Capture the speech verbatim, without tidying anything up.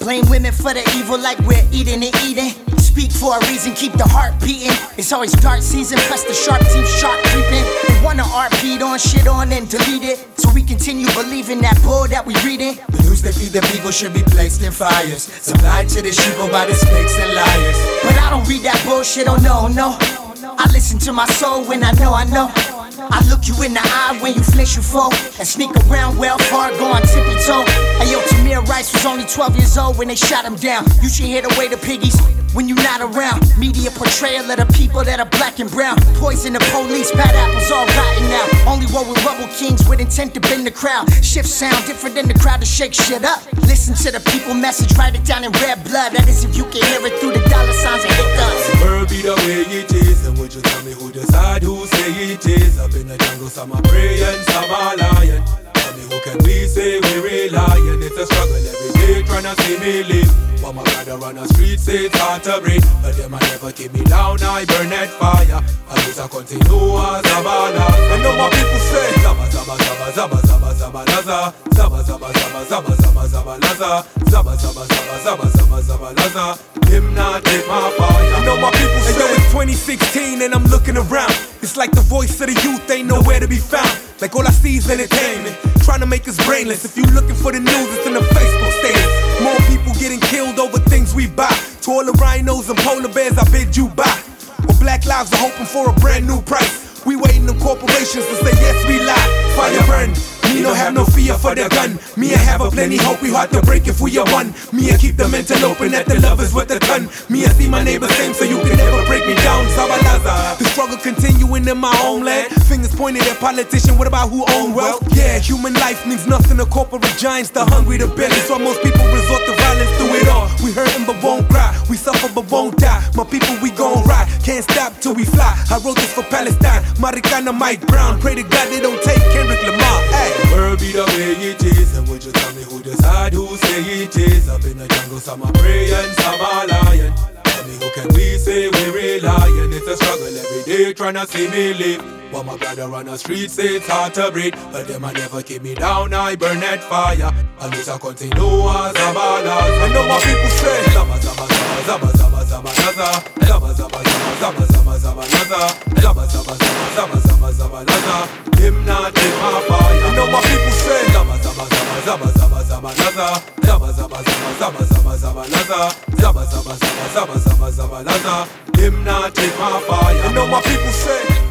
Blame women for the evil like we're eating and eating. Speak for a reason, keep the heart beating. It's always dark season, press the sharp teeth, sharp creeping. They wanna art beat on, shit on, and delete it. So we continue believing that bull that we reading. The news they feed the people should be placed in fires, supplied to the sheep by the snakes and liars. But I don't read that bullshit, oh no, no. I listen to my soul when I know I know. I look you in the eye when you flinch your foe, and sneak around well far, go on tippy toe. Ayo, Tamir Rice was only twelve years old when they shot him down. You should hear the way the piggies when you not around. Media portrayal of the people that are black and brown. Poison the police, bad apples all rotten now. Only war with rubble kings with intent to bend the crowd. Shift sound different than the crowd to shake shit up. Listen to the people message, write it down in red blood. That is if you can hear it through the dollar signs and hiccups. The world be the way it is, and would you tell me who decide who say it is? Up in the jungle, some are praying, some are lying. Tell me who can we say we relying? It's a struggle every day trying to see me live. But my brother on the street say it's hard to breathe. But them I never keep me down, I burn that fire. I lose a continuous zabala. I know my people say Zaba zaba zaba zaba zaba zaba laza. Zaba zaba zaba zaba zaba zaba laza. Zaba zaba zaba zaba zaba zaba laza. Him not take my fire. I know my people say yo, it's twenty sixteen and I'm looking around. It's like the voice of the youth ain't nowhere to be found. Like all I see is entertainment, trying to make us brainless. If you looking for the news, it's in the Facebook status. More people getting killed over things we buy. To all the rhinos and polar bears, I bid you buy. Well, black lives are hoping for a brand new price. We waiting on corporations to say yes, we lie. Fire burn. Me no have no fear for the gun. Me I have a plenty hope, we hard to break if we are one. Me I keep the mental open that the love is worth a ton. Me I see my neighbor same so you can never break me down. Zabalaza. The struggle continuing in my homeland. Fingers pointed at politician, what about who own wealth? Yeah, human life means nothing to corporate giants. The hungry, the belly, so most people resort to violence through it all. We hurtin' but won't cry, we suffer but won't die. My people we gon' ride, can't stop till we fly. I wrote this for Palestine, Marikana Mike Brown. Pray to God they don't take Kendrick Lamar. Hey. The world be the way it is, and would you tell me who decide who say it is? Up in the jungle, some are praying, some are lying. Tell me who can we say we relying? It's a struggle every day trying to see me live. But my brother on the street say it's hard to breathe. But them I never keep me down, I burn that fire. And this a continuous zabalas. I know my people say Zaba zaba zaba zaba zaba laza. Zaba zaba zaba zaba zaba laza. Zaba zaba zaba zaba zaba laza. Him not take my fire. I know my people say Zaba zaba zaba zaba zaba laza. Zaba zaba zaba zaba zaba laza. Zaba zaba zaba zaba zaba laza. Him not take my fire. I know my people say